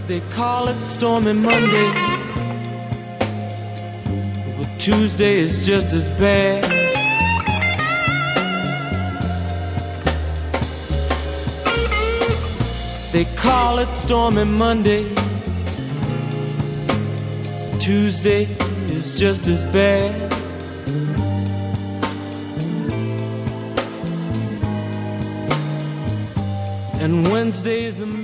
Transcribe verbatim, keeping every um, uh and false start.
They call it Stormy Monday, but Tuesday is just as bad. They call it Stormy Monday, Tuesday is just as bad. And Wednesday's a